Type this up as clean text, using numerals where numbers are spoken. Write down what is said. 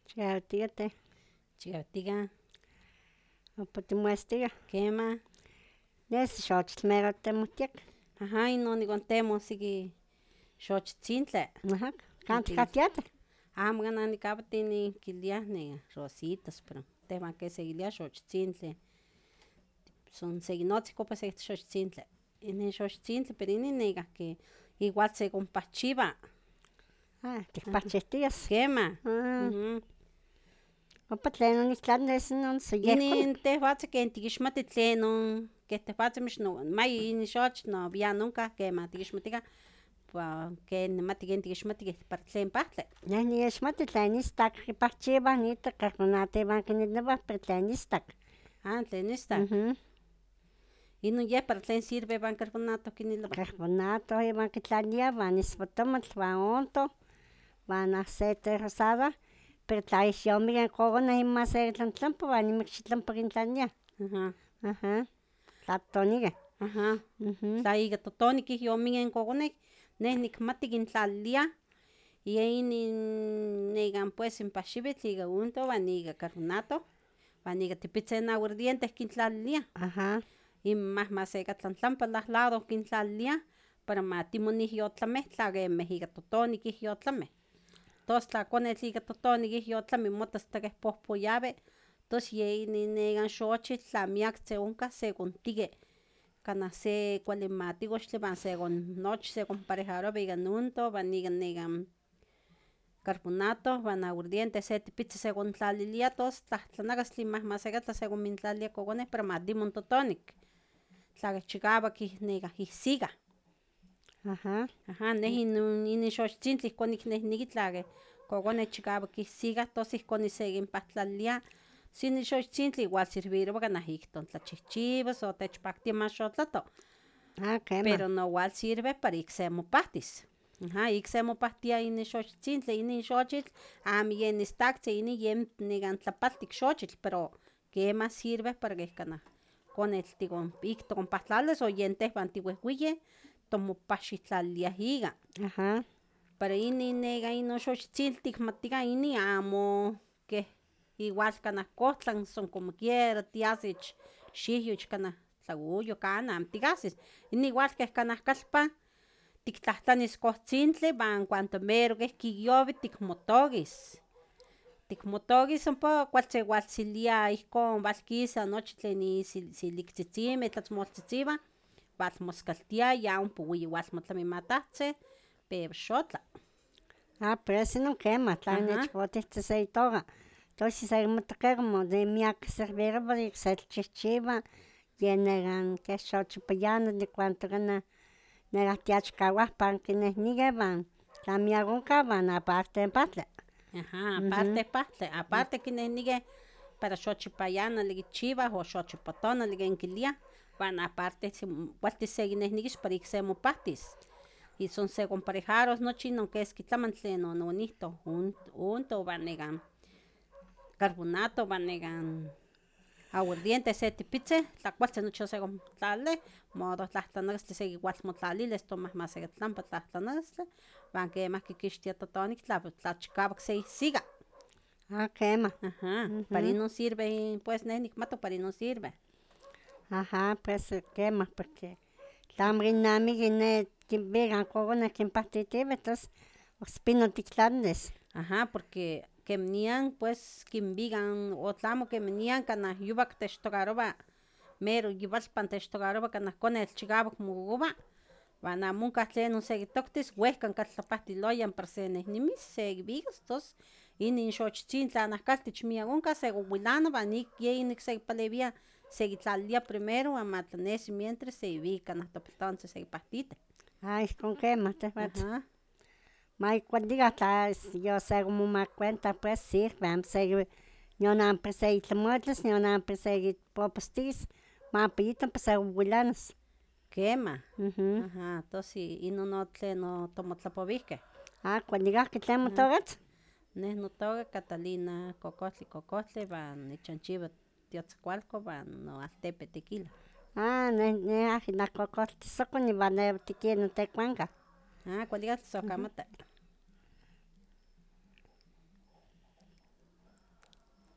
Chikautika. Chikautika. Ompa timoestika. Kema. Nesi xochitl Ajá, inon nikontemo siki xochitzintle. Ajá. Kan tikatiatih. Amo kanan nikapati nikilia rositas, pero tehwan ke sekilia xochitzintle. Son sekinotzi kopa xochitzintle. Inin xochitzintle, pero inin nekahki igual sekonpahchiwa. Tikpahchihtias. Kema. Ujú. Ompa tlenon iktlanes non soyehkon. Inin tehwatzin ken tikixmati tlenon keh tehwatzin maya inin xochitl noawia nonka kema tikixmatika ken nimati ken tikixmati para tlen pahtli. Neh niixmati tlen istak kipahchiwah nito carbonato iwan kinilnowah pero tlen istak. Tlen istak. Inon yeh para tlen sirve iwan carbonato kinilowah. Carbonato iwan kitlaliah wan ispotomatl wan ontoh wan aceite rosada, pero tla ihyomik n kokoneh amo maseritlan wan inmikxitlampa kintlaliah. Ajá. Tla totonikeh. Ajá. Tla ika totonik ihyomik n kokoneh, neh nikmati kintlaliliah yeh inin nekan pues in pahxiwitl ika ontoh wan ika carbonato wan ika tepitzin aguardiente kintlaliliah. Ajá. Inmahmasekatlan lahlado kintlaliliah para matimonihyotlameh tla kemeh ika totonik ihyotlameh. Tos tla konetl ika totonik ihyotlami motas hasta keh pohpoyawi, tos yeh inin nekan xochitl tla miaktzin onkah sekontiki kanah se kuali matikochtli wan nochi sekonparejarowa ika ontoh wan ika nekan carbonato wan aguardiente se tepitzin sekontlalilia tos tlahtlanakastli inmahmasekatlan sekonmintlalilia kokoneh para matimon totonik. Tla keh chikawak ihsikah. Ajá, neh inin xochitzintle ihkon niknehniki tla keh kokoneh chikawak ihsikah tos ihkon sekinpahtlalilia. Tos inin xochitzintle igual servirowa kanah ik tontlachihchiwas o techpaktia ma xotlato. Kemah. Pero nogual sirve para ik semopahtis. Ajá, ik semopahtia inin xochitzintle, inin xochitl amo yen istaktzin, inin yen nekan tlapaltik xochitl, pero kemah sirve para keh kanah konetl ik tikonpahtlalis o yen tehwan tiwehwiyeh tomopahxitlaliliah ika. Ajá. Pero inin nekan inon xochitzintle tikmatikah inin amo keh igual kanah kohtlan son como quiera tias ich xiwyoh ich kanah tlaoyoh kana amo tikahsis. Inin igual keh kanah kalpa tiktlahtlanis kohtzintli wan cuando mero keh kiyowi tikmotokis. Tikmotokis ompa kualtzin walsilia ihkon walkisa nochi tlen isiliktzitzinmeh, tlatzmoltzitziwan walmoskaltia ya ompa uwi walmotlami matahtzin pero xotla. Pero ese non kemah, tla nechpotihtos se itoka. Tos sekimatokia como de miak servirowa ik setlchihchiwa yen nekan keh xochipayana de cuanto kanah nekah tiachkawahpan kinehnikeh wan tla miak onkah wan aparte n pahtli. Ajá, aparte pahtli, aparte kinehnikeh para xochipayanali kichiwah o xochipotonali ken kiliah, wan aparte kualtis sekinehnekis para ik semopahtis. Y son sekonparejaros nochi inon keski tlamantli tlen onihtoh ontoh wan nekan carbonato wan nekan aguardiente se tepitzin tla kualtzin nochi osekontlalilih modo tlahtlanakastli sekiwalmotlalilis tomahmasekatlampa tlahtlanakastli wan kemah kikixtia totonik tla chikawak se ihsika. Kemah. Ajá, para inon sirve pues neh nikmatok para inon sirve. Ajá, pues kemah porque tlamo kinnamiki ne kinwika kokoneh kinpahtitiweh tos oksipino tiktlalilis. Ajá, porque kemanian pues kinwikan o tlamo kemanian kanah yuwak techtocarowa mero yiwalpan techtocarowa kanah konetl chikawak mokokowa wan amo onkah tlenon sekitoktis wehka kaltlapahtiloyan para senehnemis sekiwikas tos inin xochitzintle anakaltich miak onkah sekowilana wan ik yeh inin sekipalewia sekitlalilia primero wan matlanesi mientras sekiwika kanah topiltontzin sekipahtitih. Ihkon kemah tehwatzin. Ajá. Maikualikah tla yosekomomak cuenta pues sirve amo nion amo para seitlamotlas nion amo para sekipopostikis mapo yito ompa sekowilanas. Kemah. Ajá, tos inon tlen otomotlapowihkeh. Kualikahki tlen motokatzin. Neh notoka Catalina Cocohtli wan nichanchiwa Tiotzcualco wan noaltepe Tequila. Neh Cocohtli Sokoni wan nepa Tequila notekuanka. Kualikah tlasohkamati.